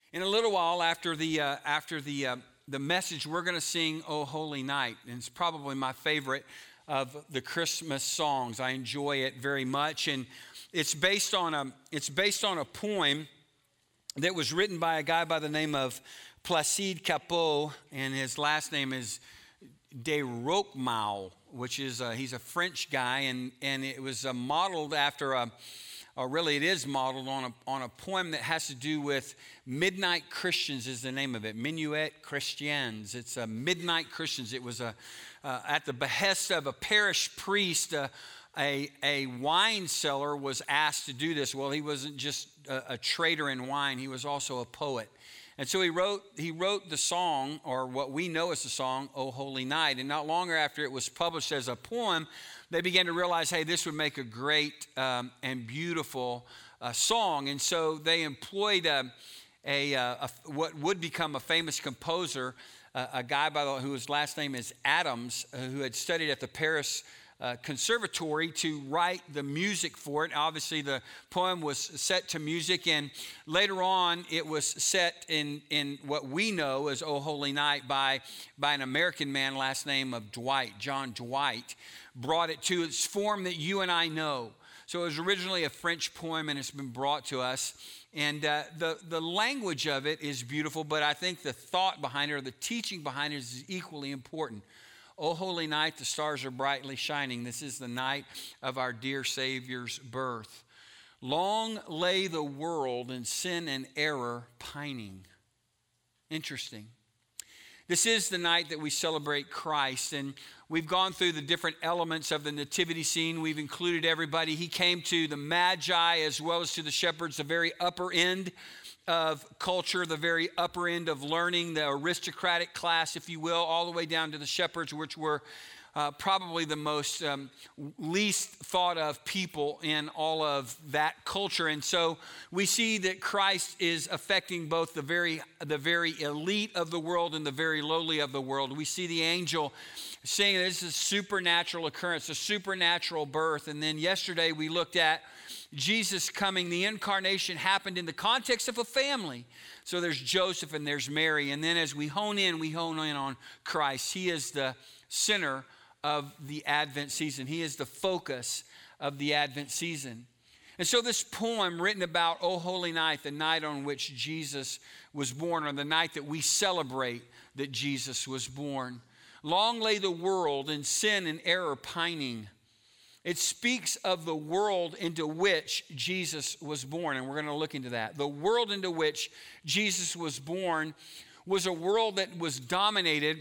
In a little while after the message, we're going to sing "O Holy Night," and it's probably my favorite of the Christmas songs. I enjoy it very much, and it's based on a poem that was written by a guy by the name of Placide Cappeau, and his last name is de Roquemaure, which is he's a French guy, and it was modeled after it is modeled on a poem that has to do with Midnight Christians is the name of it. Minuet Chrétiens. It's Midnight Christians. It was at the behest of a parish priest, a wine seller was asked to do this. Well, he wasn't just a trader in wine. He was also a poet. And so he wrote the song, or what we know as the song, "O Holy Night." And not long after it was published as a poem, they began to realize, hey, this would make a great and beautiful song. And so they employed what would become a famous composer, a guy whose last name is Adams, who had studied at the Paris Conservatory, to write the music for it. Obviously, the poem was set to music, and later on, it was set in what we know as "O Holy Night" by an American man, last name of Dwight. John Dwight brought it to its form that you and I know. So it was originally a French poem, and it's been brought to us. And the language of it is beautiful, but I think the thought behind it, or the teaching behind it, is equally important. O holy night, the stars are brightly shining. This is the night of our dear Savior's birth. Long lay the world in sin and error pining. Interesting. This is the night that we celebrate Christ, and we've gone through the different elements of the nativity scene. We've included everybody. He came to the Magi as well as to the shepherds, the very upper end of culture, the very upper end of learning, the aristocratic class, if you will, all the way down to the shepherds, which were probably the most least thought of people in all of that culture. And so we see that Christ is affecting both the very elite of the world and the very lowly of the world. We see the angel saying this is a supernatural occurrence, a supernatural birth. And then yesterday we looked at Jesus coming. The incarnation happened in the context of a family. So there's Joseph and there's Mary. And then as we hone in on Christ. He is the center of the Advent season. He is the focus of the Advent season. And so this poem written about O Holy Night, the night on which Jesus was born, or the night that we celebrate that Jesus was born. Long lay the world in sin and error pining. It speaks of the world into which Jesus was born, and we're going to look into that. The world into which Jesus was born was a world that was dominated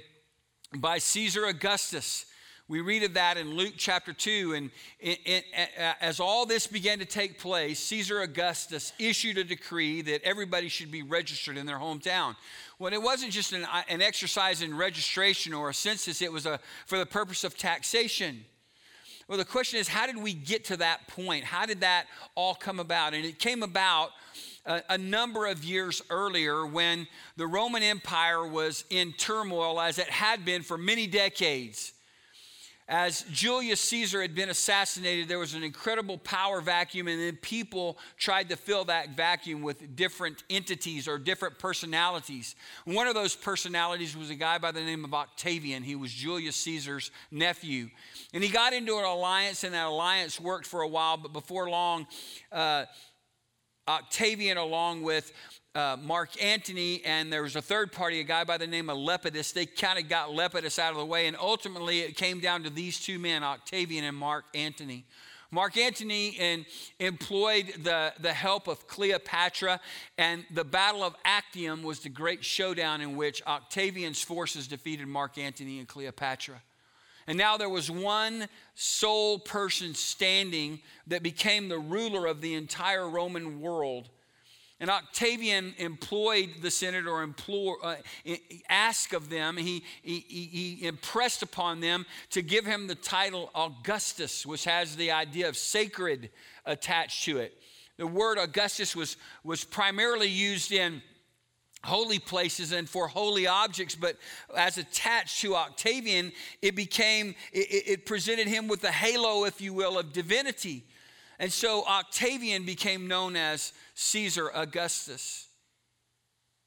by Caesar Augustus. We read of that in Luke chapter 2, and as all this began to take place, Caesar Augustus issued a decree that everybody should be registered in their hometown. Well, it wasn't just an exercise in registration or a census, it was for the purpose of taxation. Well, the question is, how did we get to that point? How did that all come about? And it came about a number of years earlier when the Roman Empire was in turmoil, as it had been for many decades. As Julius Caesar had been assassinated, there was an incredible power vacuum, and then people tried to fill that vacuum with different entities or different personalities. One of those personalities was a guy by the name of Octavian. He was Julius Caesar's nephew. And he got into an alliance, and that alliance worked for a while, but before long, Octavian, along with Mark Antony, and there was a third party, a guy by the name of Lepidus. They kind of got Lepidus out of the way, and ultimately it came down to these two men, Octavian and Mark Antony. Mark Antony employed the help of Cleopatra, and the Battle of Actium was the great showdown in which Octavian's forces defeated Mark Antony and Cleopatra. And now there was one sole person standing that became the ruler of the entire Roman world. And Octavian employed the Senate, or asked of them, he impressed upon them to give him the title Augustus, which has the idea of sacred attached to it. The word Augustus was primarily used in holy places and for holy objects, but as attached to Octavian, it presented him with the halo, if you will, of divinity. And so Octavian became known as Caesar Augustus.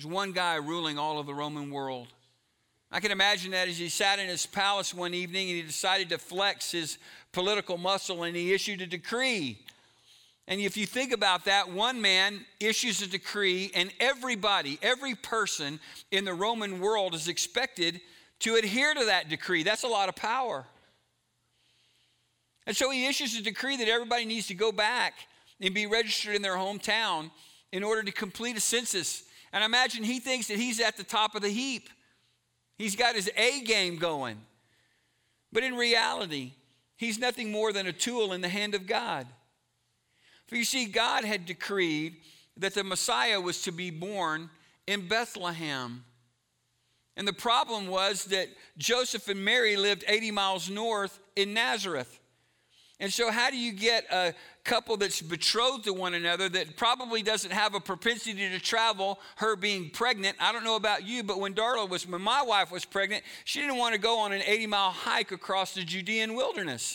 There's one guy ruling all of the Roman world. I can imagine that as he sat in his palace one evening and he decided to flex his political muscle and he issued a decree. And if you think about that, one man issues a decree and everybody, every person in the Roman world is expected to adhere to that decree. That's a lot of power. And so he issues a decree that everybody needs to go back and be registered in their hometown in order to complete a census. And I imagine he thinks that he's at the top of the heap. He's got his A game going. But in reality, he's nothing more than a tool in the hand of God. For you see, God had decreed that the Messiah was to be born in Bethlehem. And the problem was that Joseph and Mary lived 80 miles north in Nazareth. And so how do you get a couple that's betrothed to one another that probably doesn't have a propensity to travel, her being pregnant? I don't know about you, but when my wife was pregnant, she didn't want to go on an 80-mile hike across the Judean wilderness.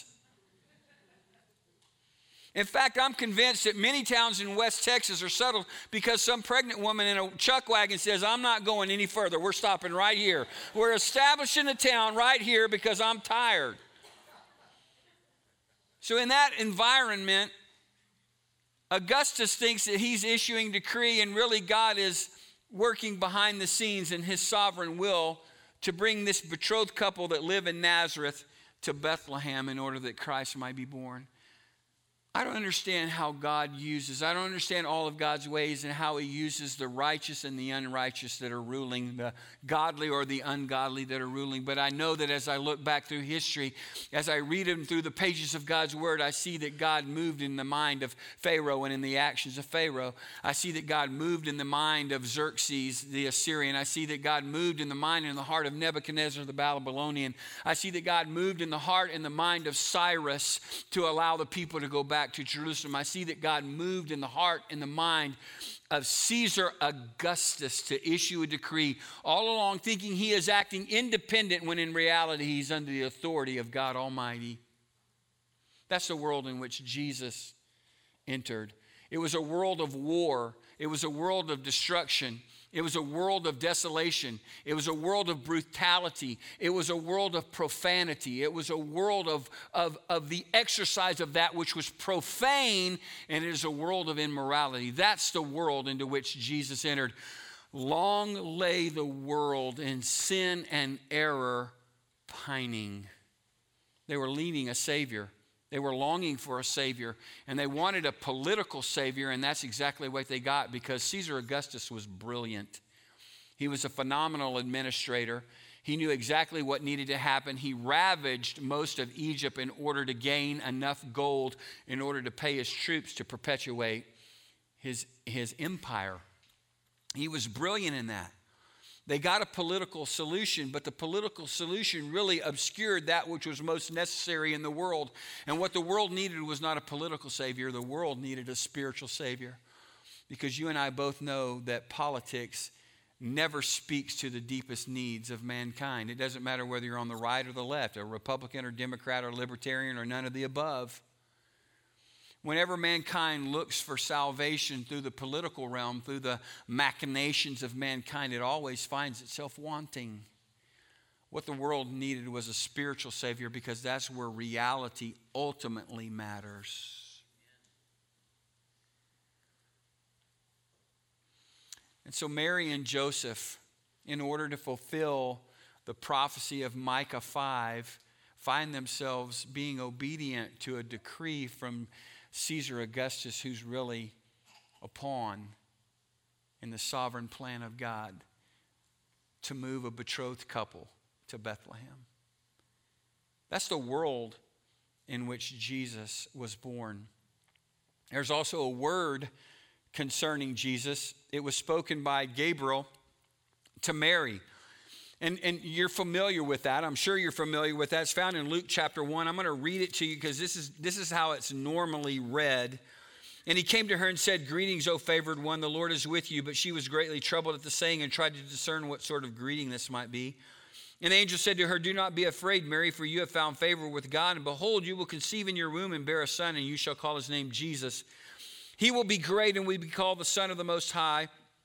In fact, I'm convinced that many towns in West Texas are settled because some pregnant woman in a chuck wagon says, I'm not going any further. We're stopping right here. We're establishing a town right here because I'm tired. So in that environment, Augustus thinks that he's issuing decree and really God is working behind the scenes in his sovereign will to bring this betrothed couple that live in Nazareth to Bethlehem in order that Christ might be born. I don't understand how God uses, I don't understand all of God's ways and how he uses the righteous and the unrighteous that are ruling, the godly or the ungodly that are ruling. But I know that as I look back through history, as I read them through the pages of God's word, I see that God moved in the mind of Pharaoh and in the actions of Pharaoh. I see that God moved in the mind of Xerxes, the Assyrian. I see that God moved in the mind and the heart of Nebuchadnezzar, the Babylonian. I see that God moved in the heart and the mind of Cyrus to allow the people to go back to Jerusalem. I see that God moved in the heart and the mind of Caesar Augustus to issue a decree, all along thinking he is acting independent when in reality he's under the authority of God Almighty. That's the world in which Jesus entered. It was a world of war. It was a world of destruction. It was a world of desolation. It was a world of brutality. It was a world of profanity. It was a world of the exercise of that which was profane, and it is a world of immorality. That's the world into which Jesus entered. Long lay the world in sin and error pining. They were needing a Savior. They were longing for a Savior, and they wanted a political Savior, and that's exactly what they got because Caesar Augustus was brilliant. He was a phenomenal administrator. He knew exactly what needed to happen. He ravaged most of Egypt in order to gain enough gold in order to pay his troops to perpetuate his empire. He was brilliant in that. They got a political solution, but the political solution really obscured that which was most necessary in the world. And what the world needed was not a political savior. The world needed a spiritual savior. Because you and I both know that politics never speaks to the deepest needs of mankind. It doesn't matter whether you're on the right or the left, a Republican or Democrat or Libertarian or none of the above. Whenever mankind looks for salvation through the political realm, through the machinations of mankind, it always finds itself wanting. What the world needed was a spiritual Savior because that's where reality ultimately matters. And so Mary and Joseph, in order to fulfill the prophecy of Micah 5, find themselves being obedient to a decree from Caesar Augustus, who's really a pawn in the sovereign plan of God to move a betrothed couple to Bethlehem. That's the world in which Jesus was born. There's also a word concerning Jesus. It was spoken by Gabriel to Mary. And you're familiar with that. I'm sure you're familiar with that. It's found in Luke chapter 1. I'm going to read it to you because this is how it's normally read. And he came to her and said, "Greetings, O favored one, the Lord is with you." But she was greatly troubled at the saying and tried to discern what sort of greeting this might be. And the angel said to her, "Do not be afraid, Mary, for you have found favor with God. And behold, you will conceive in your womb and bear a son, and you shall call his name Jesus. He will be great and will be called the Son of the Most High.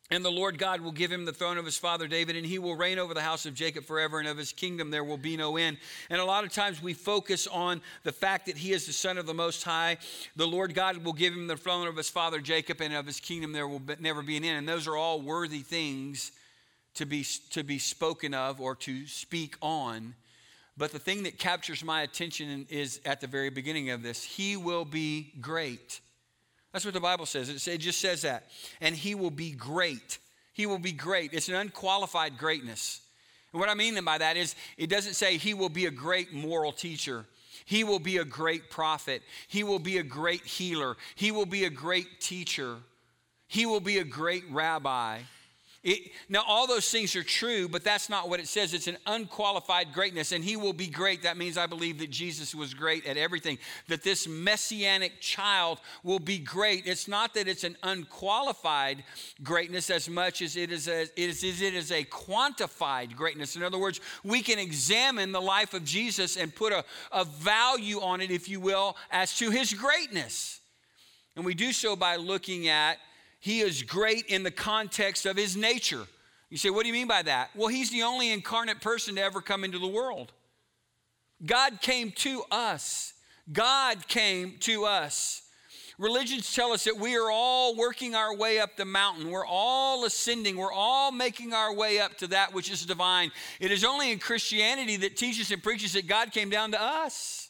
And the Lord God will give him the throne of his father David, and he will reign over the house of Jacob forever, and of his kingdom there will be no end. And a lot of times we focus on the fact that he is the Son of the Most High. The Lord God will give him the throne of his father Jacob, and of his kingdom there will never be an end. And those are all worthy things to be spoken of or to speak on. But the thing that captures my attention is at the very beginning of this. He will be great. That's what the Bible says. It just says that. And he will be great. He will be great. It's an unqualified greatness. And what I mean by that is it doesn't say he will be a great moral teacher. He will be a great prophet. He will be a great healer. He will be a great teacher. He will be a great rabbi. Now, all those things are true, but that's not what it says. It's an unqualified greatness, and he will be great. That means I believe that Jesus was great at everything, that this messianic child will be great. It's not that it's an unqualified greatness as much as it is a quantified greatness. In other words, we can examine the life of Jesus and put a value on it, if you will, as to his greatness. And we do so by looking at he is great in the context of his nature. You say, what do you mean by that? Well, he's the only incarnate person to ever come into the world. God came to us. God came to us. Religions tell us that we are all working our way up the mountain. We're all ascending. We're all making our way up to that which is divine. It is only in Christianity that teaches and preaches that God came down to us.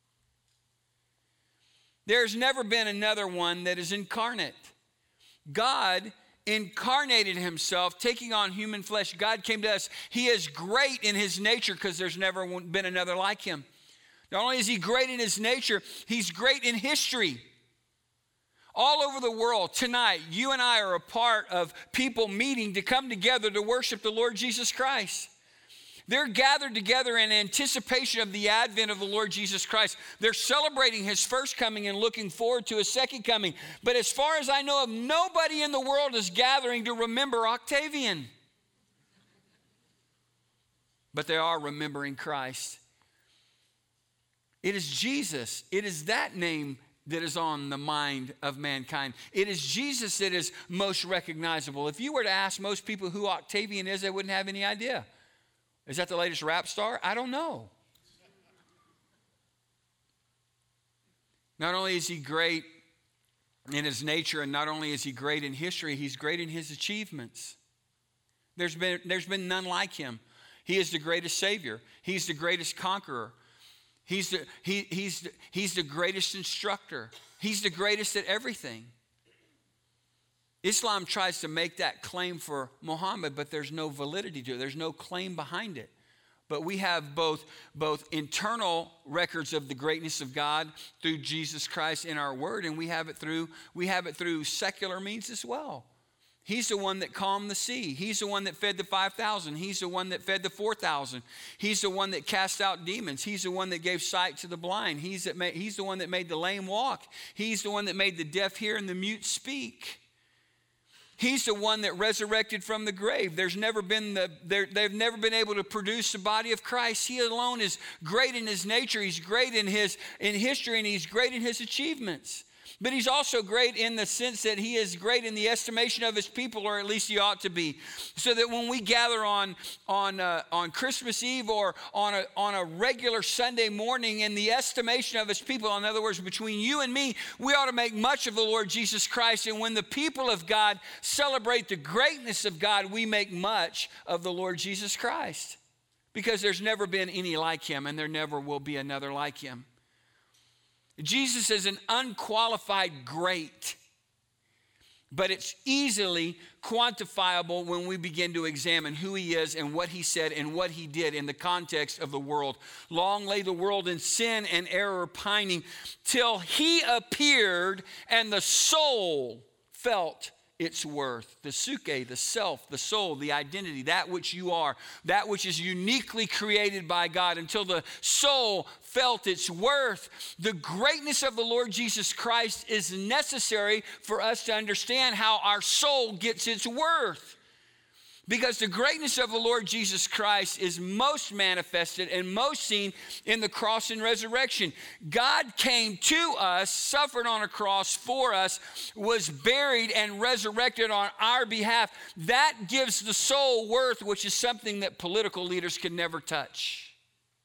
There's never been another one that is incarnate. God incarnated himself, taking on human flesh. God came to us. He is great in his nature because there's never been another like him. Not only is he great in his nature, he's great in history. All over the world tonight, you and I are a part of people meeting to come together to worship the Lord Jesus Christ. They're gathered together in anticipation of the advent of the Lord Jesus Christ. They're celebrating his first coming and looking forward to his second coming. But as far as I know of, nobody in the world is gathering to remember Octavian. But they are remembering Christ. It is Jesus. It is that name that is on the mind of mankind. It is Jesus that is most recognizable. If you were to ask most people who Octavian is, they wouldn't have any idea. Is that the latest rap star? I don't know. Not only is he great in his nature, and not only is he great in history, he's great in his achievements. There's been none like him. He is the greatest Savior. He's the greatest conqueror. He's the greatest instructor. He's the greatest at everything. Islam tries to make that claim for Muhammad, but there's no validity to it. There's no claim behind it. But we have both internal records of the greatness of God through Jesus Christ in our word, and we have it through secular means as well. He's the one that calmed the sea. He's the one that fed the 5,000. He's the one that fed the 4,000. He's the one that cast out demons. He's the one that gave sight to the blind. He's the one that made the lame walk. He's the one that made the deaf hear and the mute speak. He's the one that resurrected from the grave. They've never been able to produce the body of Christ. He alone is great in his nature. He's great in history, and he's great in his achievements. But he's also great in the sense that he is great in the estimation of his people, or at least he ought to be. So that when we gather on Christmas Eve or on a regular Sunday morning, in the estimation of his people, in other words, between you and me, we ought to make much of the Lord Jesus Christ. And when the people of God celebrate the greatness of God, we make much of the Lord Jesus Christ. Because there's never been any like him, and there never will be another like him. Jesus is an unqualified great, but it's easily quantifiable when we begin to examine who he is and what he said and what he did in the context of the world. Long lay the world in sin and error pining till he appeared and the soul felt its worth. The suke, the self, the soul, the identity, that which you are, that which is uniquely created by God, until the soul felt its worth. The greatness of the Lord Jesus Christ is necessary for us to understand how our soul gets its worth. Because the greatness of the Lord Jesus Christ is most manifested and most seen in the cross and resurrection. God came to us, suffered on a cross for us, was buried and resurrected on our behalf. That gives the soul worth, which is something that political leaders can never touch.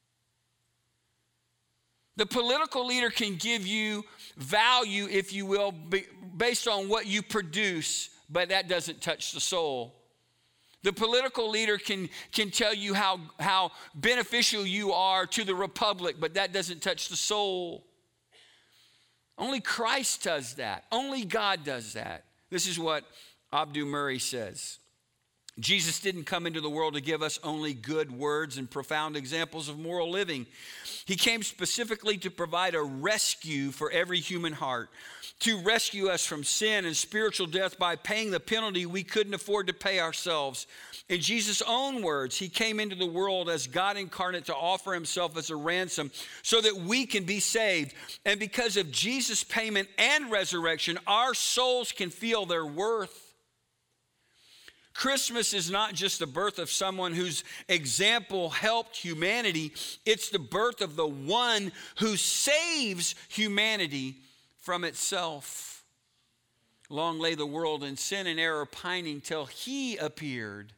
The political leader can give you value, if you will, based on what you produce, but that doesn't touch the soul. The political leader can tell you how beneficial you are to the republic, but that doesn't touch the soul. Only Christ does that. Only God does that. This is what Abdu Murray says. Jesus didn't come into the world to give us only good words and profound examples of moral living. He came specifically to provide a rescue for every human heart, to rescue us from sin and spiritual death by paying the penalty we couldn't afford to pay ourselves. In Jesus' own words, he came into the world as God incarnate to offer himself as a ransom so that we can be saved. And because of Jesus' payment and resurrection, our souls can feel their worth. Christmas is not just the birth of someone whose example helped humanity. It's the birth of the one who saves humanity from itself. Long lay the world in sin and error pining till he appeared.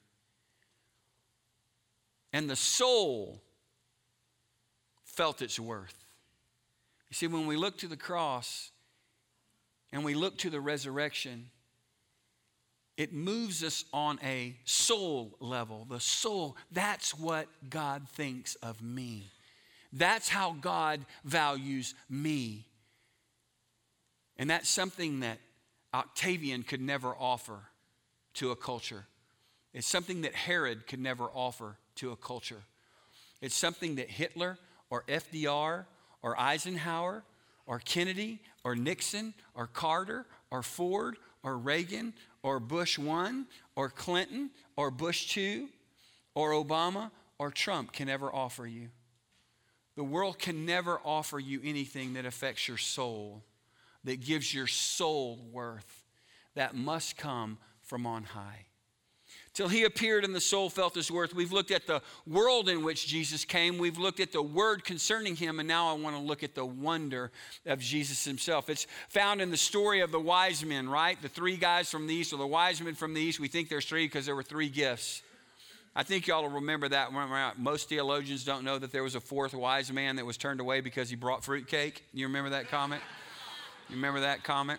And the soul felt its worth. You see, when we look to the cross and we look to the resurrection, it moves us on a soul level. The soul, that's what God thinks of me. That's how God values me. And that's something that Octavian could never offer to a culture. It's something that Herod could never offer to a culture. It's something that Hitler or FDR or Eisenhower or Kennedy or Nixon or Carter or Ford or Reagan or Bush 1 or Clinton or Bush 2 or Obama or Trump can never offer you. The world can never offer you anything that affects your soul, that gives your soul worth. That must come from on high. Till he appeared and the soul felt his worth. We've looked at the world in which Jesus came. We've looked at the word concerning him. And now I want to look at the wonder of Jesus himself. It's found in the story of the wise men, right? The three guys from the east, or the wise men from the east. We think there's three because there were three gifts. I think y'all will remember that. Most theologians don't know that there was a fourth wise man that was turned away because he brought fruitcake. You remember that comment? You remember that comment?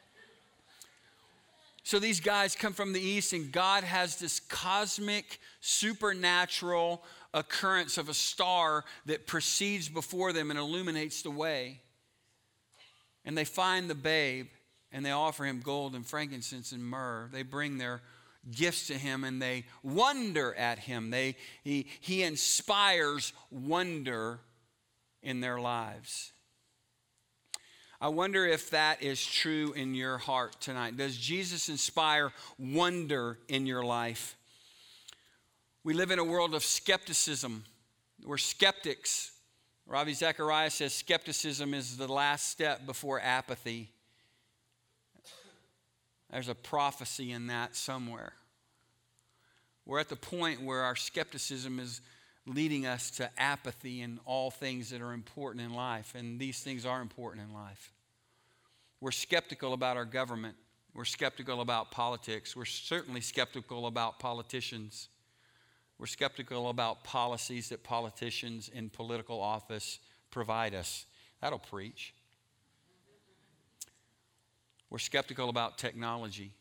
So these guys come from the east, and God has this cosmic, supernatural occurrence of a star that proceeds before them and illuminates the way. And they find the babe, and they offer him gold and frankincense and myrrh. They bring their gifts to him, and they wonder at him. He inspires wonder in their lives. I wonder if that is true in your heart tonight. Does Jesus inspire wonder in your life? We live in a world of skepticism. We're skeptics. Ravi Zacharias says skepticism is the last step before apathy. There's a prophecy in that somewhere. We're at the point where our skepticism is leading us to apathy in all things that are important in life. And these things are important in life. We're skeptical about our government. We're skeptical about politics. We're certainly skeptical about politicians. We're skeptical about policies that politicians in political office provide us. That'll preach. We're skeptical about technology.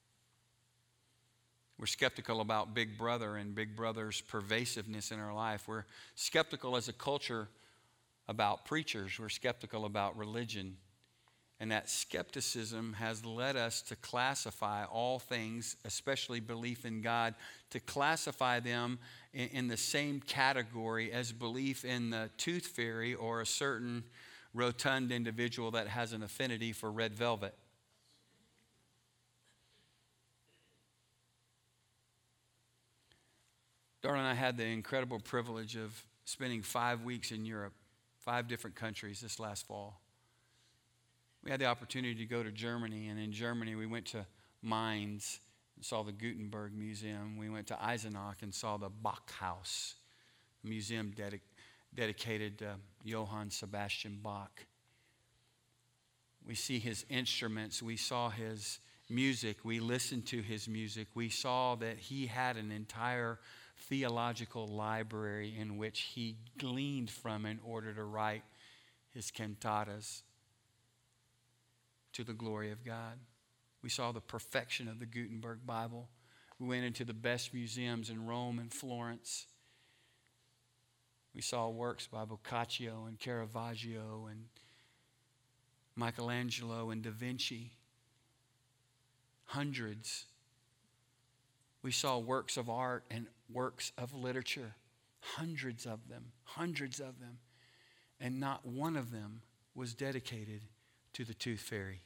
We're skeptical about Big Brother and Big Brother's pervasiveness in our life. We're skeptical as a culture about preachers. We're skeptical about religion. And that skepticism has led us to classify all things, especially belief in God, to classify them in the same category as belief in the tooth fairy or a certain rotund individual that has an affinity for red velvet. Darla and I had the incredible privilege of spending 5 weeks in Europe, 5 different countries this last fall. We had the opportunity to go to Germany, and in Germany we went to Mainz. saw the Gutenberg Museum. We went to Eisenach and saw the Bachhaus, a museum dedicated to Johann Sebastian Bach. We see his instruments. We saw his music. We listened to his music. We saw that he had an entire theological library in which he gleaned from in order to write his cantatas to the glory of God. We saw the perfection of the Gutenberg Bible. We went into the best museums in Rome and Florence. We saw works by Boccaccio and Caravaggio and Michelangelo and Da Vinci. Hundreds. We saw works of art and works of literature. Hundreds of them. And not one of them was dedicated to the Tooth Fairy.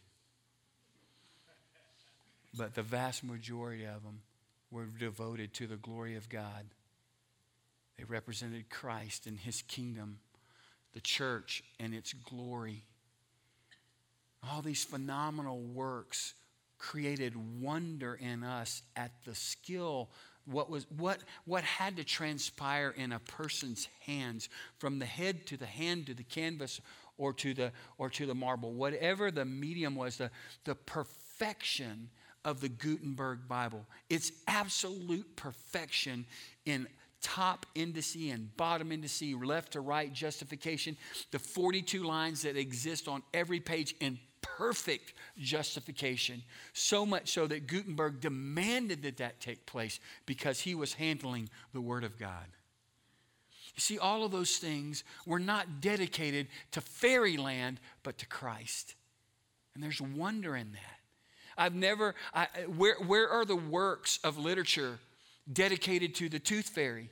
But the vast majority of them were devoted to the glory of God. They represented Christ and his kingdom, the church and its glory. All these phenomenal works created wonder in us at the skill, what had to transpire in a person's hands, from the head to the hand to the canvas or to the marble. Whatever the medium was, the perfection of the Gutenberg Bible. Its absolute perfection in top indice and bottom indice, left to right justification. The 42 lines that exist on every page in perfect justification. So much so that Gutenberg demanded that take place because he was handling the Word of God. You see, all of those things were not dedicated to fairyland, but to Christ. And there's wonder in that. Where are the works of literature dedicated to the Tooth Fairy?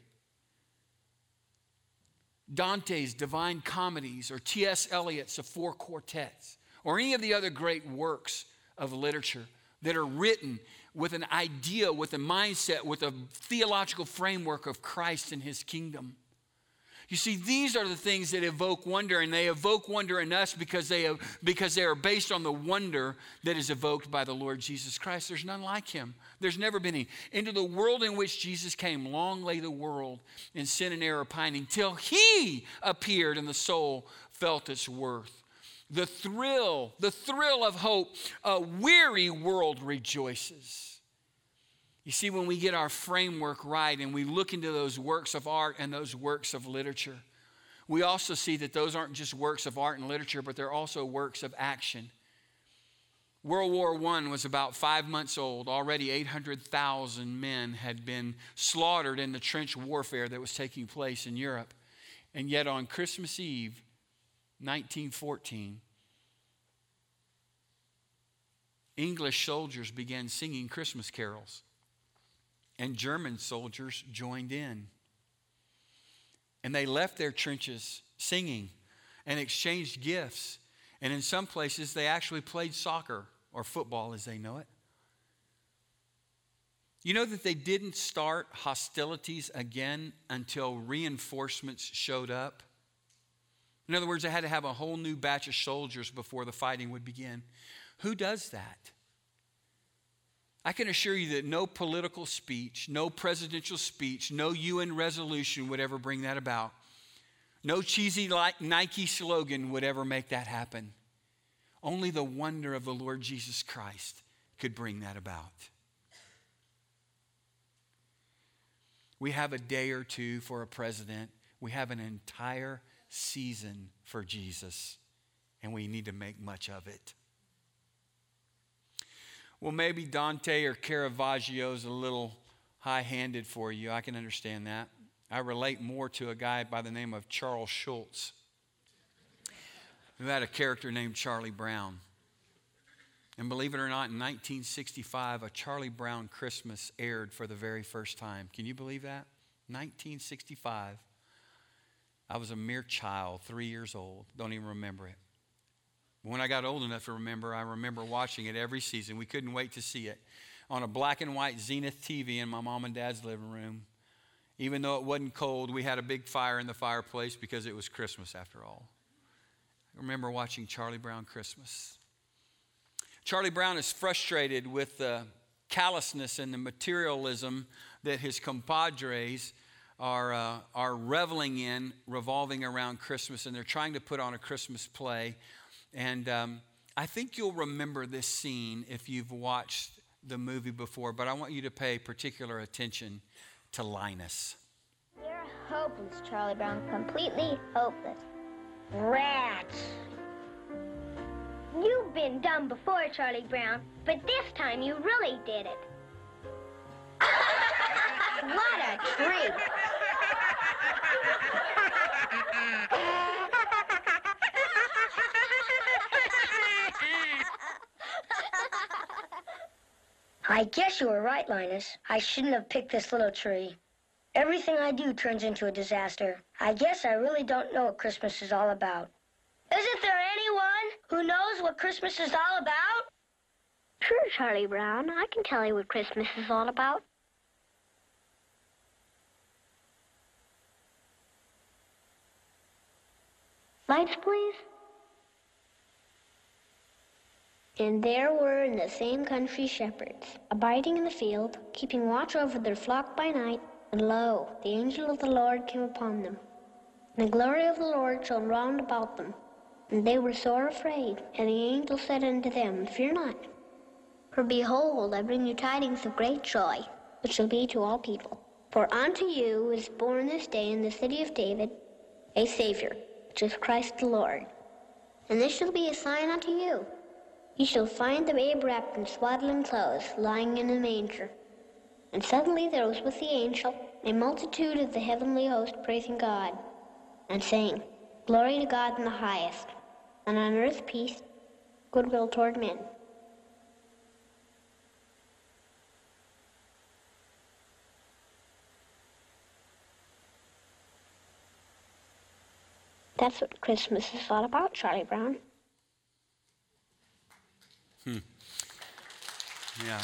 Dante's Divine Comedies or T.S. Eliot's The Four Quartets or any of the other great works of literature that are written with an idea, with a mindset, with a theological framework of Christ and his kingdom. You see, these are the things that evoke wonder, and they evoke wonder in us because they are based on the wonder that is evoked by the Lord Jesus Christ. There's none like him. There's never been any. Into the world in which Jesus came, long lay the world in sin and error pining, till he appeared and the soul felt its worth. The thrill of hope, a weary world rejoices. You see, when we get our framework right and we look into those works of art and those works of literature, we also see that those aren't just works of art and literature, but they're also works of action. World War I was about 5 months old. Already 800,000 men had been slaughtered in the trench warfare that was taking place in Europe. And yet on Christmas Eve, 1914, English soldiers began singing Christmas carols. And German soldiers joined in. And they left their trenches singing and exchanged gifts. And in some places, they actually played soccer or football as they know it. You know that they didn't start hostilities again until reinforcements showed up? In other words, they had to have a whole new batch of soldiers before the fighting would begin. Who does that? I can assure you that no political speech, no presidential speech, no UN resolution would ever bring that about. No cheesy Nike slogan would ever make that happen. Only the wonder of the Lord Jesus Christ could bring that about. We have a day or two for a president. We have an entire season for Jesus, and we need to make much of it. Well, maybe Dante or Caravaggio is a little high-handed for you. I can understand that. I relate more to a guy by the name of Charles Schulz, who had a character named Charlie Brown. And believe it or not, in 1965, a Charlie Brown Christmas aired for the very first time. Can you believe that? 1965. I was a mere child, 3 years old. Don't even remember it. When I got old enough to remember, I remember watching it every season. We couldn't wait to see it on a black and white Zenith TV in my mom and dad's living room. Even though it wasn't cold, we had a big fire in the fireplace because it was Christmas after all. I remember watching Charlie Brown Christmas. Charlie Brown is frustrated with the callousness and the materialism that his compadres are reveling in, revolving around Christmas, and they're trying to put on a Christmas play. And I think you'll remember this scene if you've watched the movie before, but I want you to pay particular attention to Linus. You're hopeless, Charlie Brown. Completely hopeless. Rats. You've been dumb before, Charlie Brown, but this time you really did it. What a treat. I guess you were right, Linus. I shouldn't have picked this little tree. Everything I do turns into a disaster. I guess I really don't know what Christmas is all about. Isn't there anyone who knows what Christmas is all about? Sure, Charlie Brown. I can tell you what Christmas is all about. Lights, please. And there were in the same country shepherds, abiding in the field, keeping watch over their flock by night. And lo, the angel of the Lord came upon them. And the glory of the Lord shone round about them. And they were sore afraid. And the angel said unto them, Fear not. For behold, I bring you tidings of great joy, which shall be to all people. For unto you is born this day in the city of David a Savior, which is Christ the Lord. And this shall be a sign unto you. You shall find the babe wrapped in swaddling clothes, lying in a manger. And suddenly there was with the angel a multitude of the heavenly host praising God, and saying, Glory to God in the highest, and on earth peace, goodwill toward men. That's what Christmas is all about, Charlie Brown. Yeah.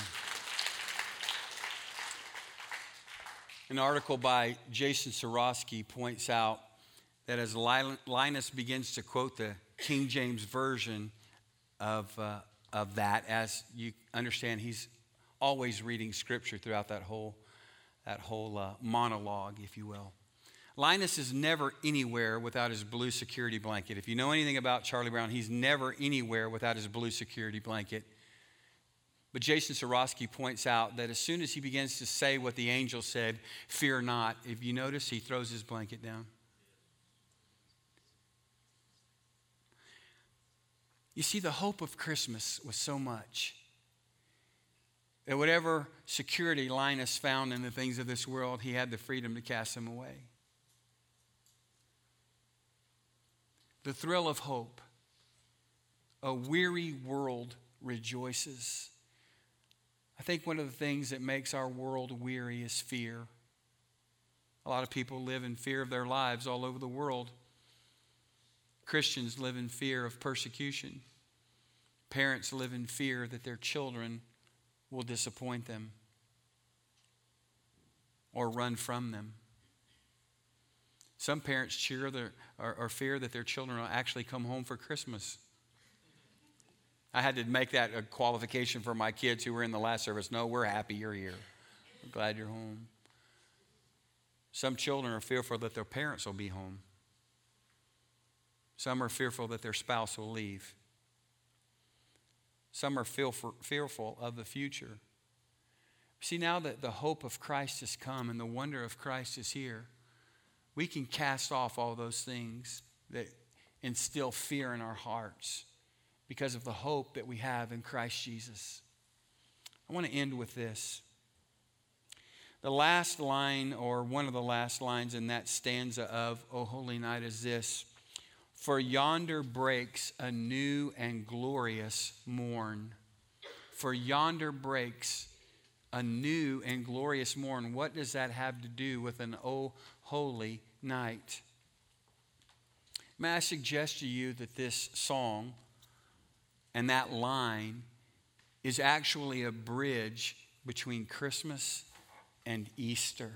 An article by Jason Sorosky points out that as Linus begins to quote the King James Version of that, as you understand, he's always reading Scripture throughout that whole monologue, if you will. Linus is never anywhere without his blue security blanket. If you know anything about Charlie Brown, he's never anywhere without his blue security blanket. But Jason Sorosky points out that as soon as he begins to say what the angel said, fear not, if you notice, he throws his blanket down. You see, the hope of Christmas was so much that whatever security Linus found in the things of this world, he had the freedom to cast them away. The thrill of hope. A weary world rejoices. I think one of the things that makes our world weary is fear. A lot of people live in fear of their lives all over the world. Christians live in fear of persecution. Parents live in fear that their children will disappoint them or run from them. Some parents cheer or fear that their children will actually come home for Christmas. I had to make that a qualification for my kids who were in the last service. No, we're happy you're here. We're glad you're home. Some children are fearful that their parents will be home. Some are fearful that their spouse will leave. Some are fearful of the future. See, now that the hope of Christ has come and the wonder of Christ is here, we can cast off all those things that instill fear in our hearts because of the hope that we have in Christ Jesus. I want to end with this. The last line, or one of the last lines in that stanza of O Holy Night is this: For yonder breaks a new and glorious morn. For yonder breaks a new and glorious morn. What does that have to do with an O Holy Night? May I suggest to you that this song and that line is actually a bridge between Christmas and Easter.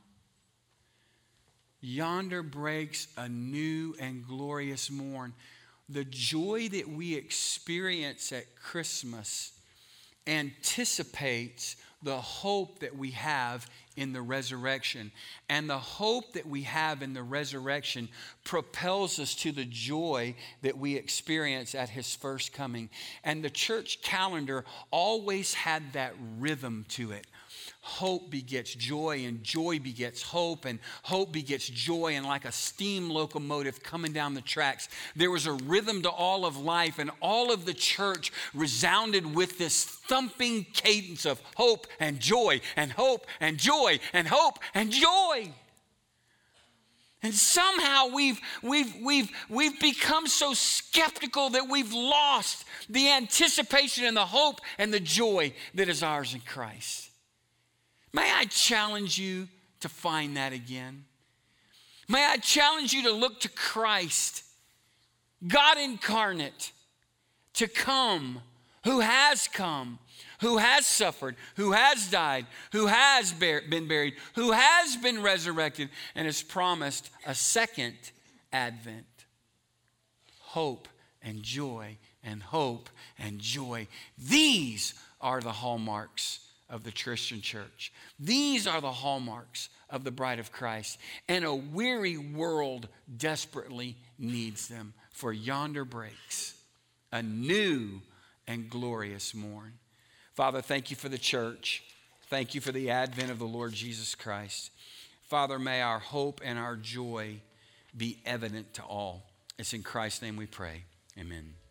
Yonder breaks a new and glorious morn. The joy that we experience at Christmas anticipates the hope that we have in the resurrection. And the hope that we have in the resurrection propels us to the joy that we experience at his first coming. And the church calendar always had that rhythm to it. Hope begets joy, and joy begets hope, and hope begets joy. And like a steam locomotive coming down the tracks, there was a rhythm to all of life, and all of the church resounded with this thumping cadence of hope and joy and hope and joy and hope and joy. And somehow we've become so skeptical that we've lost the anticipation and the hope and the joy that is ours in Christ. May I challenge you to find that again? May I challenge you to look to Christ, God incarnate, to come, who has suffered, who has died, who has been buried, who has been resurrected, and has promised a second advent. Hope and joy and hope and joy. These are the hallmarks of the Christian church. These are the hallmarks of the bride of Christ. And a weary world desperately needs them. For yonder breaks a new and glorious morn. Father, thank you for the church. Thank you for the advent of the Lord Jesus Christ. Father, may our hope and our joy be evident to all. It's in Christ's name we pray. Amen.